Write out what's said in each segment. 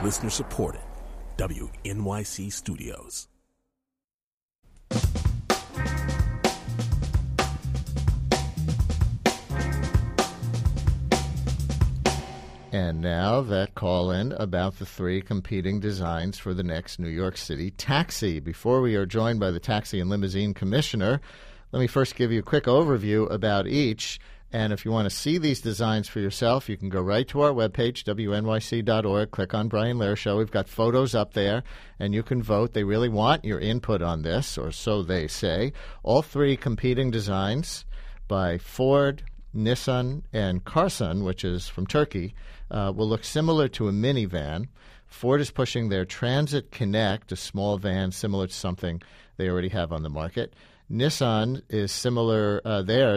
Listener supported. WNYC Studios. And now that call-in about the three competing designs for the next New York City taxi. Before we are joined by the Taxi and Limousine Commissioner, let me first give you a quick overview about each. And if you want to see these designs for yourself, you can go right to our webpage, wnyc.org, click on Brian Lehrer Show. We've got photos up there, and you can vote. They really want your input on this, or so they say. All three competing designs by Ford, Nissan, and Karsan, which is from Turkey, will look similar to a minivan. Ford is pushing their Transit Connect, a small van similar to something they already have on the market. Nissan's is similar to their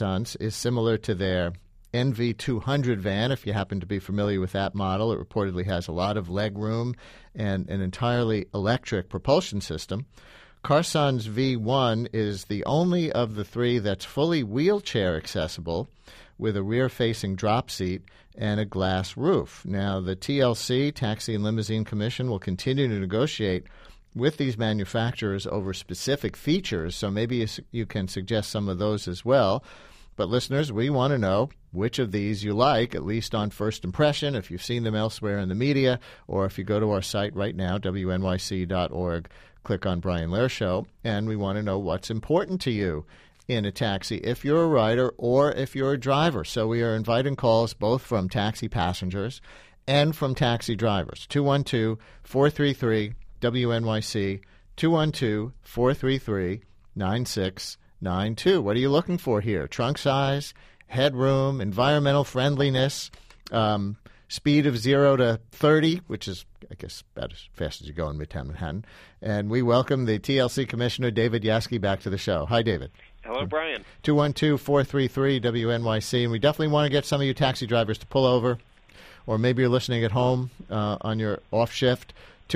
NV200 van, if you happen to be familiar with that model. It reportedly has a lot of leg room and an entirely electric propulsion system. Karsan's V1 is the only of the three that's fully wheelchair accessible with a rear-facing drop seat and a glass roof. Now, the TLC, Taxi and Limousine Commission, will continue to negotiate with these manufacturers over specific features, so maybe you can suggest some of those as well. But listeners, we want to know which of these you like, at least on first impression, if you've seen them elsewhere in the media, or if you go to our site right now, wnyc.org, click on Brian Lehrer Show, and we want to know what's important to you in a taxi, if you're a rider or if you're a driver. So we are inviting calls both from taxi passengers and from taxi drivers. 212-433-WNYC, 212-433-9692. What are you looking for here? Trunk size, headroom, environmental friendliness, speed of 0 to 30, which is, I guess, about as fast as you go in Midtown Manhattan. And we welcome the TLC Commissioner, David Yaski, back to the show. Hi, David. Hello, Brian. 212-433-WNYC. And we definitely want to get some of you taxi drivers to pull over, or maybe you're listening at home on your off shift.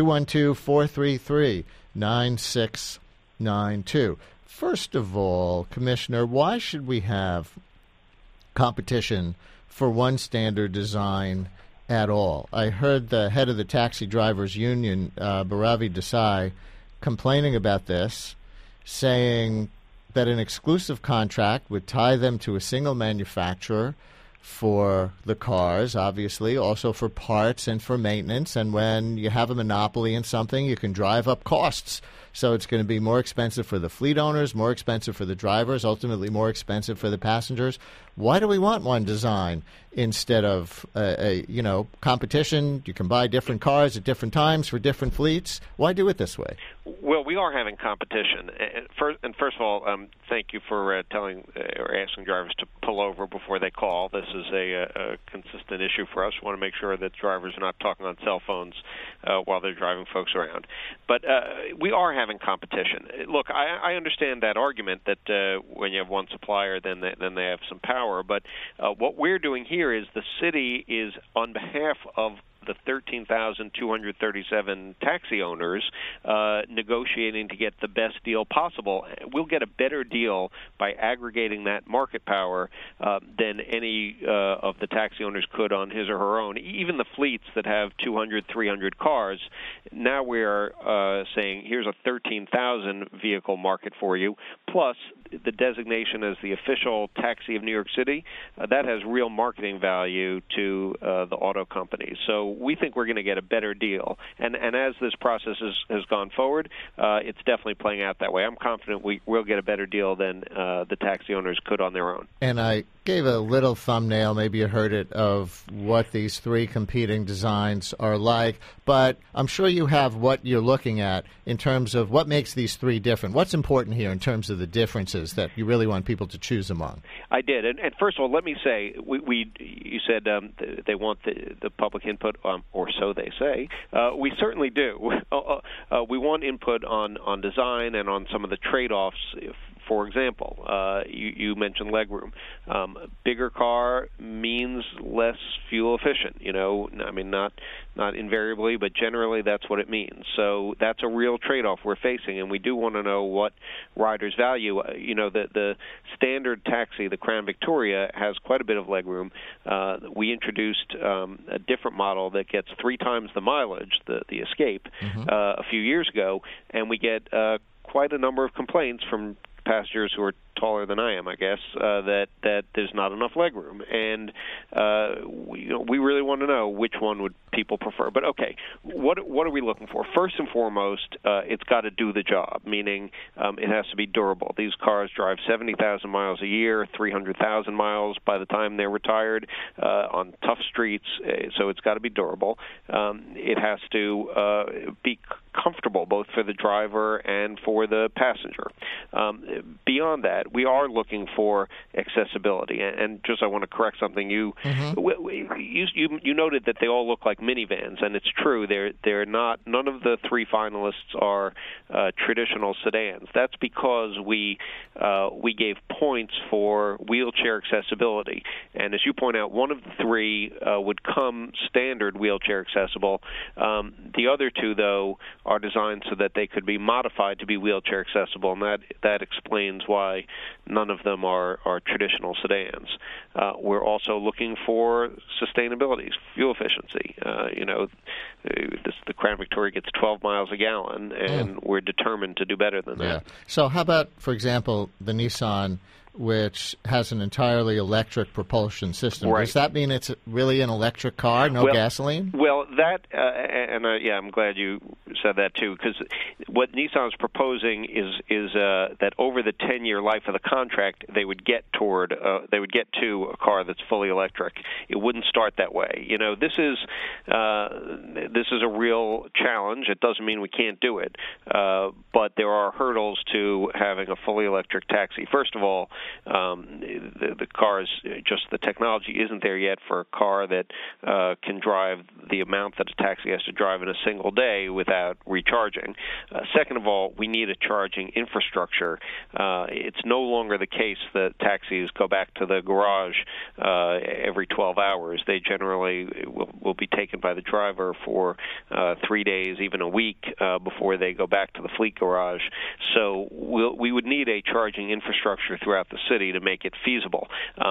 212-433-9692. First of all, Commissioner, why should we have competition for one standard design at all? I heard the head of the Taxi Drivers Union, Baravi Desai, complaining about this, saying that an exclusive contract would tie them to a single manufacturer for the cars, obviously, also for parts and for maintenance. And when you have a monopoly in something, you can drive up costs. So it's going to be more expensive for the fleet owners, more expensive for the drivers, ultimately more expensive for the passengers. Why do we want one design instead of competition? You can buy different cars at different times for different fleets. Why do it this way? Well, we are having competition. And first of all, thank you for telling or asking drivers to pull over before they call. This is a consistent issue for us. We want to make sure that drivers are not talking on cell phones while they're driving folks around. But we are having competition. Look, I understand that argument that when you have one supplier, then they have some power. But what we're doing here is the city is, on behalf of the 13,237 taxi owners, negotiating to get the best deal possible. We'll get a better deal by aggregating that market power than any of the taxi owners could on his or her own. Even the fleets that have 200, 300 cars, now we're saying here's a 13,000 vehicle market for you, plus the designation as the official taxi of New York City. That has real marketing value to the auto companies. So we think we're going to get a better deal. And as this process has gone forward, it's definitely playing out that way. I'm confident we'll get a better deal than the taxi owners could on their own. And I gave a little thumbnail, maybe you heard it, of what these three competing designs are like. But I'm sure you have what you're looking at in terms of what makes these three different. What's important here in terms of the differences that you really want people to choose among? I did. And first of all, let me say, you said they want the public input, or so they say. We certainly do. We want input on design and on some of the trade-offs. For example, you mentioned legroom. Bigger car means less less fuel efficient. I mean, not invariably, but generally that's what it means. So that's a real trade-off we're facing, and we do want to know what riders value. The standard taxi, the Crown Victoria, has quite a bit of legroom. We introduced a different model that gets 3 times the mileage, the Escape, a few years ago, and we get quite a number of complaints from passengers who are taller than I am, I guess, that there's not enough legroom, and we really want to know which one would people prefer. But okay, what are we looking for? First and foremost, it's got to do the job, meaning it has to be durable. These cars drive 70,000 miles a year, 300,000 miles by the time they're retired on tough streets, so it's got to be durable. It has to be comfortable both for the driver and for the passenger. Beyond that, we are looking for accessibility, and just I want to correct something. You noted that they all look like minivans, and it's true. They're not. None of the 3 finalists are traditional sedans. That's because we gave points for wheelchair accessibility, and as you point out, one of the 3 would come standard wheelchair accessible. The other 2, though, are designed so that they could be modified to be wheelchair accessible, and that explains why none of them are traditional sedans. We're also looking for sustainability, fuel efficiency. The Crown Victoria gets 12 miles a gallon, and we're determined to do better than that. So how about, for example, the Nissan, which has an entirely electric propulsion system? Right. Does that mean it's really an electric car, no gasoline? Well, that, I'm glad you said that too, because what Nissan's proposing is that over the 10-year life of the contract, they would get to a car that's fully electric. It wouldn't start that way. This is a real challenge. It doesn't mean we can't do it, but there are hurdles to having a fully electric taxi. First of all, the cars, just the technology isn't there yet for a car that can drive the amount that a taxi has to drive in a single day without recharging. Second of all, we need a charging infrastructure. It's no longer the case that taxis go back to the garage every 12 hours. They generally will be taken by the driver for 3 days, even a week, before they go back to the fleet garage. So we would need a charging infrastructure throughout the city to make it feasible.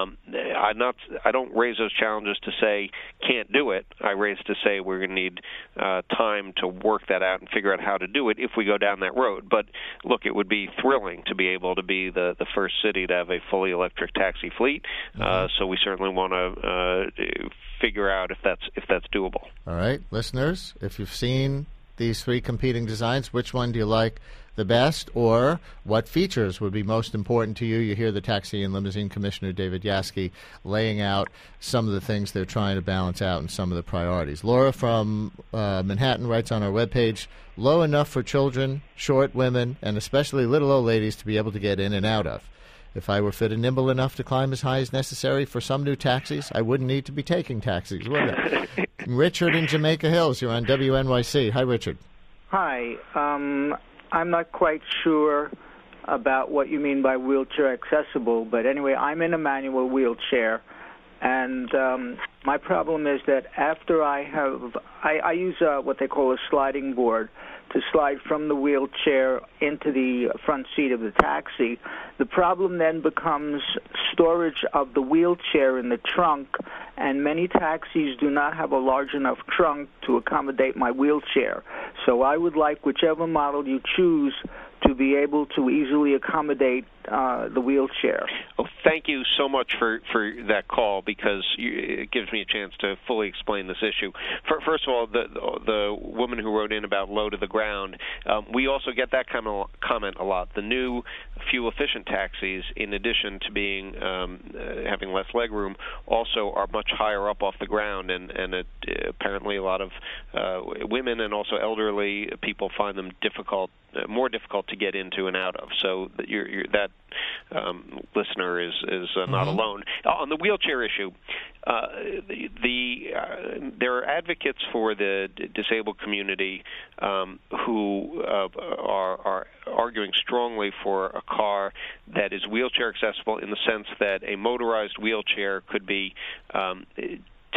I don't raise those challenges to say can't do it. I raise to say we're going to need time to work that out and figure out how to do it if we go down that road. But look, it would be thrilling to be able to be the first city to have a fully electric taxi fleet. So we certainly want to figure out if that's doable. All right, listeners, if you've seen these 3 competing designs, which one do you like the best, or what features would be most important to you? You hear the Taxi and Limousine Commissioner David Yaski laying out some of the things they're trying to balance out and some of the priorities. Laura from Manhattan writes on our webpage, low enough for children, short women, and especially little old ladies to be able to get in and out of. If I were fit and nimble enough to climb as high as necessary for some new taxis, I wouldn't need to be taking taxis, would I? Richard in Jamaica Hills, you're on WNYC. Hi, Richard. Hi. I'm not quite sure about what you mean by wheelchair accessible, but anyway, I'm in a manual wheelchair, and my problem is that after I use what they call a sliding board to slide from the wheelchair into the front seat of the taxi. The problem then becomes storage of the wheelchair in the trunk, and many taxis do not have a large enough trunk to accommodate my wheelchair. So I would like whichever model you choose to be able to easily accommodate the wheelchair. Oh, thank you so much for that call, because it gives me a chance to fully explain this issue. First of all, the woman who wrote in about low to the ground, we also get that kind of comment a lot. The new fuel-efficient taxis, in addition to being having less legroom, also are much higher up off the ground, and apparently a lot of women and also elderly people find them more difficult to get into and out of. So that listener is not alone. On the wheelchair issue, there are advocates for the disabled community who are arguing strongly for a car that is wheelchair accessible, in the sense that a motorized wheelchair could be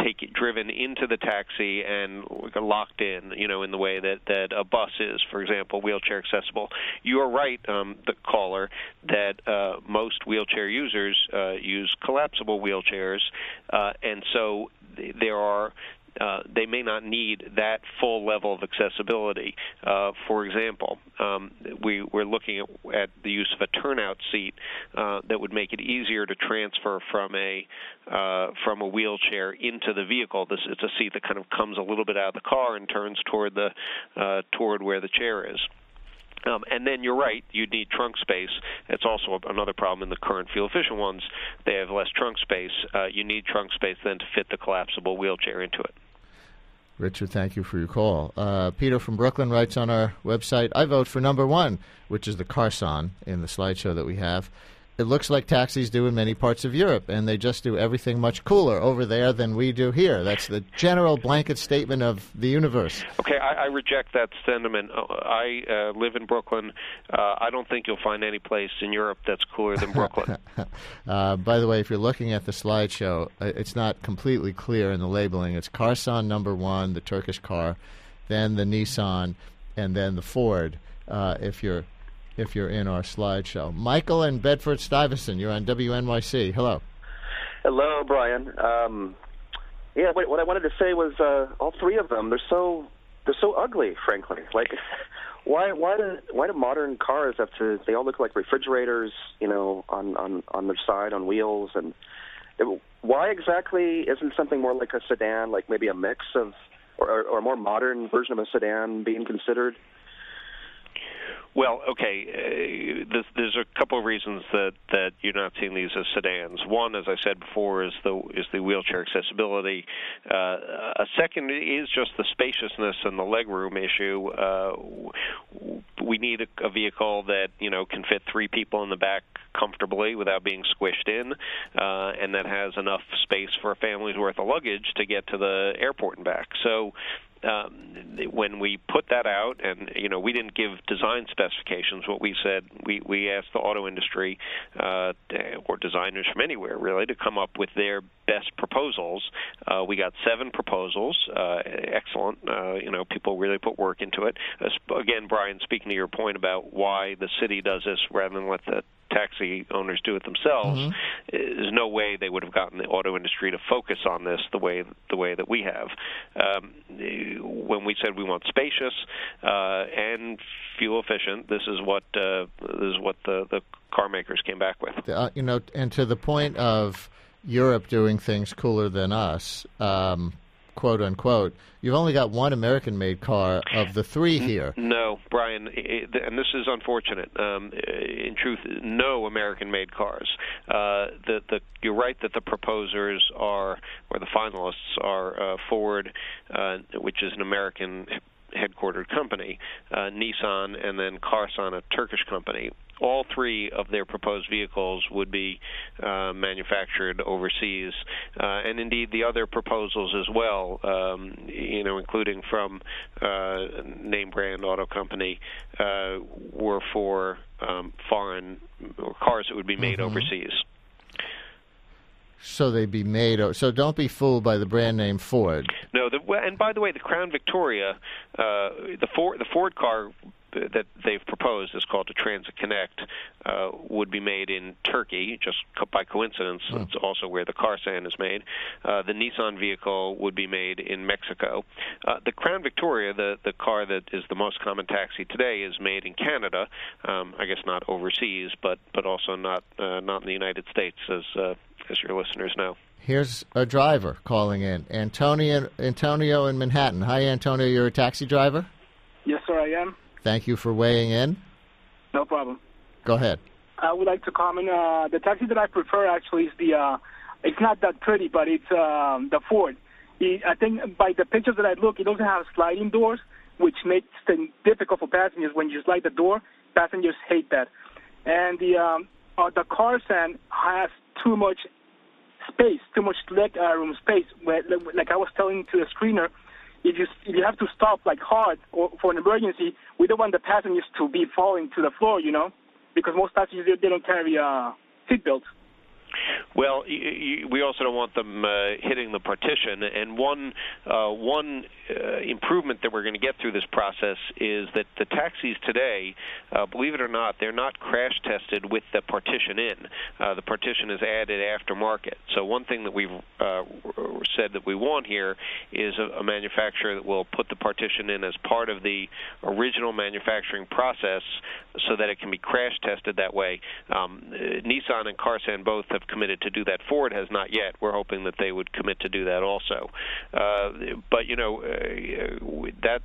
driven into the taxi and locked in, in the way that a bus is, for example, wheelchair accessible. You're right, the caller, that most wheelchair users use collapsible wheelchairs, and so there are. They may not need that full level of accessibility. For example, we're looking at the use of a turnout seat that would make it easier to transfer from a wheelchair into the vehicle. It's a seat that kind of comes a little bit out of the car and turns toward where the chair is. And then you're right, you'd need trunk space. It's also another problem in the current fuel-efficient ones. They have less trunk space. You need trunk space then to fit the collapsible wheelchair into it. Richard, thank you for your call. Peter from Brooklyn writes on our website, I vote for number 1, which is the Carson in the slideshow that we have. It looks like taxis do in many parts of Europe, and they just do everything much cooler over there than we do here. That's the general blanket statement of the universe. Okay, I reject that sentiment. I live in Brooklyn. I don't think you'll find any place in Europe that's cooler than Brooklyn. By the way, if you're looking at the slideshow, it's not completely clear in the labeling. It's Carson number 1, the Turkish car, then the Nissan, and then the Ford, if you're in our slideshow. Michael and Bedford-Stuyvesant, you're on WNYC. Hello. Hello, Brian. What I wanted to say was all three of them, they're so ugly, frankly. Like, why do modern cars have to? They all look like refrigerators, on their side on wheels, and why exactly isn't something more like a sedan, like maybe a mix of or a more modern version of a sedan being considered? Well, okay, there's a couple of reasons that you're not seeing these as sedans. One, as I said before, is the wheelchair accessibility. A second is just the spaciousness and the legroom issue. We need a vehicle that can fit 3 people in the back comfortably without being squished in, and that has enough space for a family's worth of luggage to get to the airport and back. So when we put that out, and we didn't give design specifications. What we said, we asked the auto industry or designers from anywhere really to come up with their best proposals. We got 7 proposals. Excellent. People really put work into it. Again, Brian, speaking to your point about why the city does this rather than let the taxi owners do it themselves, there's no way they would have gotten the auto industry to focus on this the way that we have. When we said we want spacious and fuel efficient, this is what the car makers came back with. And to the point of Europe doing things cooler than us, quote unquote, you've only got one American-made car of the 3 here. No, Brian, and this is unfortunate. In truth, no American-made cars. You're right that the proposers or the finalists are Ford, which is an American headquartered company, Nissan, and then Carson, a Turkish company. All 3 of their proposed vehicles would be manufactured overseas, and indeed the other proposals as well, including from name brand auto company, were for foreign cars that would be made overseas. So they'd be made. So don't be fooled by the brand name Ford. No, and by the way, the Crown Victoria, the Ford car that they've proposed is called the Transit Connect, would be made in Turkey, just by coincidence. It's also where the Carson is made. The Nissan vehicle would be made in Mexico. The Crown Victoria, the car that is the most common taxi today, is made in Canada. I guess not overseas, but also not in the United States, as your listeners know. Here's a driver calling in. Antonio in Manhattan. Hi, Antonio. You're a taxi driver? Yes, sir, I am. Thank you for weighing in. No problem. Go ahead. I would like to comment. The taxi that I prefer actually is it's not that pretty, but it's the Ford. I think by the pictures that I look, it doesn't have sliding doors, which makes things difficult for passengers. When you slide the door, passengers hate that. And the Carson has too much space, too much leg room space. Like I was telling to the screener, if you have to stop like hard or for an emergency, we don't want the passengers to be falling to the floor, because most taxis they don't carry seat belts. Well, we also don't want them hitting the partition. And one improvement that we're going to get through this process is that the taxis today, believe it or not, they're not crash tested with the partition in. The partition is added aftermarket. So one thing that we've said that we want here is a manufacturer that will put the partition in as part of the original manufacturing process so that it can be crash tested that way. Nissan and Karsan both have committed to do that. Ford has not yet. We're hoping that they would commit to do that also. But, you know, that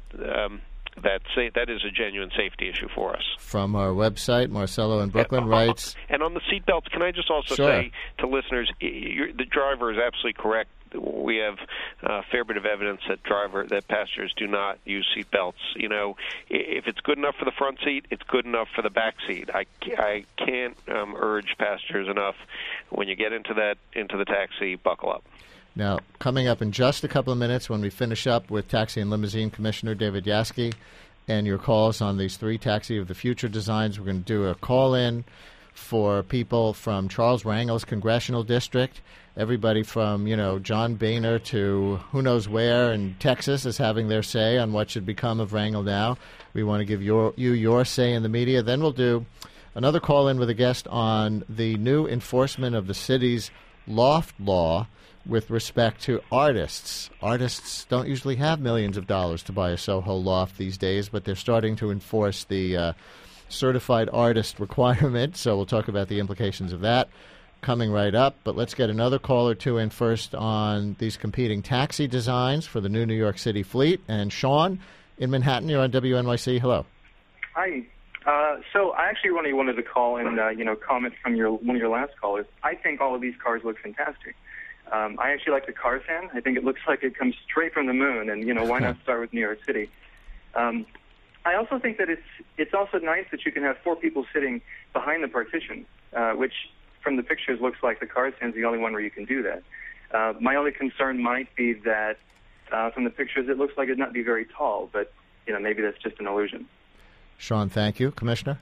is a genuine safety issue for us. From our website, Marcelo in Brooklyn writes... And on the seatbelts, can I just also say to listeners, the driver is absolutely correct. We have a fair bit of evidence that passengers do not use seatbelts. You know, if it's good enough for the front seat, it's good enough for the back seat. I can't urge passengers enough. When you get into the taxi, buckle up. Now, coming up in just a couple of minutes when we finish up with Taxi and Limousine Commissioner David Yaski and your calls on these 3 Taxi of the Future designs, we're going to do a call-in for people from Charles Rangel's congressional district. Everybody from, you know, John Boehner to who knows where in Texas is having their say on what should become of Rangel now. We want to give you your say in the media. Then we'll do another call-in with a guest on the new enforcement of the city's loft law with respect to artists. Artists don't usually have millions of dollars to buy a Soho loft these days, but they're starting to enforce the certified artist requirement, so we'll talk about the implications of that coming right up. But let's get another call or two in first on these competing taxi designs for the new New York City fleet. And Sean in Manhattan, you're on WNYC. Hello. Hi. So I actually really wanted to call and comment from one of your last callers. I think all of these cars look fantastic. I actually like the Karsan. I think it looks like it comes straight from the moon, and why not start with New York City? I also think that it's also nice that you can have 4 people sitting behind the partition, which from the pictures looks like the Karsan's the only one where you can do that. My only concern might be that from the pictures it looks like it'd not be very tall, but maybe that's just an illusion. Sean, thank you. Commissioner?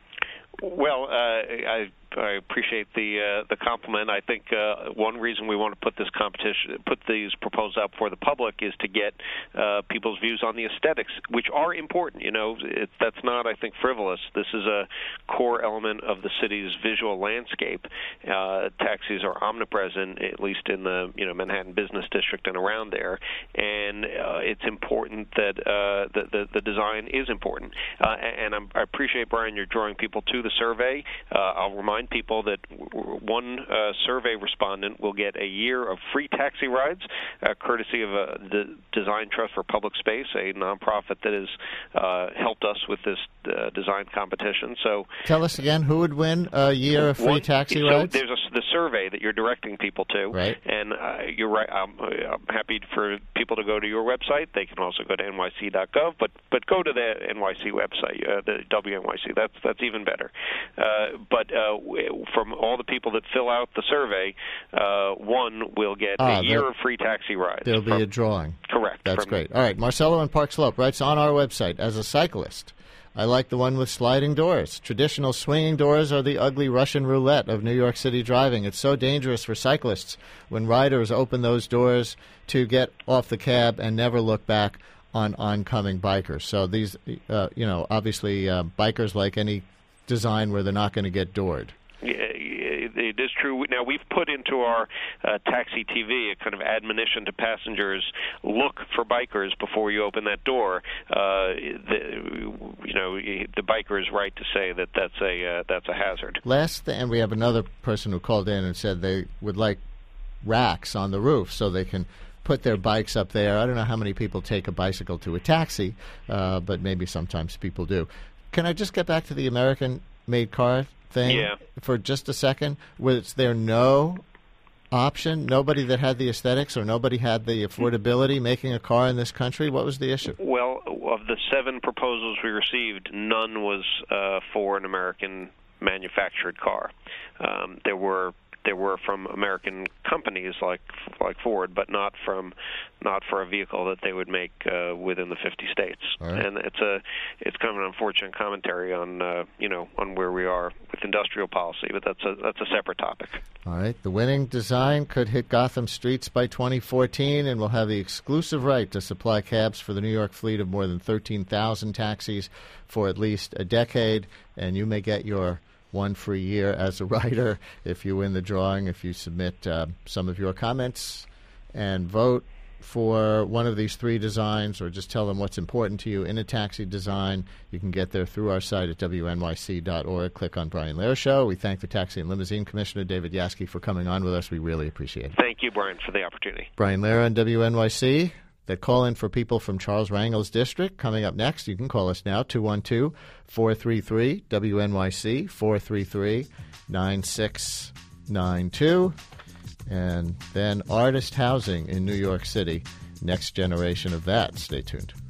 Well, I appreciate the compliment. I think one reason we want to put these proposals out for the public is to get people's views on the aesthetics, which are important. That's not, I think, frivolous. This is a core element of the city's visual landscape. Taxis are omnipresent, at least in the Manhattan Business District and around there, and it's important that the design is important. And I appreciate, Brian, you're drawing people to the survey. I'll remind people that one survey respondent will get a year of free taxi rides, courtesy of the Design Trust for Public Space, a nonprofit that has helped us with this design competition. So, tell us again, who would win a year of free taxi rides? There's the survey that you're directing people to, right? And you're right. I'm happy for people to go to your website. They can also go to nyc.gov, but go to the NYC website, the WNYC. That's even better. But from all the people that fill out the survey, one will get a year of free taxi rides. There'll be a drawing. Correct. That's great. All right, Marcelo in Park Slope writes on our website, as a cyclist, I like the one with sliding doors. Traditional swinging doors are the ugly Russian roulette of New York City driving. It's so dangerous for cyclists when riders open those doors to get off the cab and never look back on oncoming bikers. So these, obviously bikers like any design where they're not going to get doored. Yeah, it is true. Now, we've put into our Taxi TV a kind of admonition to passengers: look for bikers before you open that door. The biker is right to say that that's a hazard. And we have another person who called in and said they would like racks on the roof so they can put their bikes up there. I don't know how many people take a bicycle to a taxi, but maybe sometimes people do. Can I just get back to the American-made car thing for just a second? Was there no option, nobody that had the aesthetics or nobody had the affordability making a car in this country? What was the issue? Well, of the 7 proposals we received, none was for an American manufactured car. There were there were from American companies like Ford, but not for a vehicle that they would make within the 50 states. Right. And it's kind of an unfortunate commentary on on where we are with industrial policy, but that's a separate topic. All right. The winning design could hit Gotham streets by 2014 and will have the exclusive right to supply cabs for the New York fleet of more than 13,000 taxis for at least a decade, and you may get your one free year as a writer if you win the drawing, if you submit some of your comments and vote for one of these three designs, or just tell them what's important to you in a taxi design. You can get there through our site at wnyc.org. Click on Brian Lehrer Show. We thank the Taxi and Limousine Commissioner David Yaski for coming on with us. We really appreciate it. Thank you, Brian, for the opportunity. Brian Lehrer on WNYC. That call in for people from Charles Wrangell's district. Coming up next, you can call us now, 212-433-WNYC, 433-9692. And then Artist Housing in New York City. Next generation of that. Stay tuned.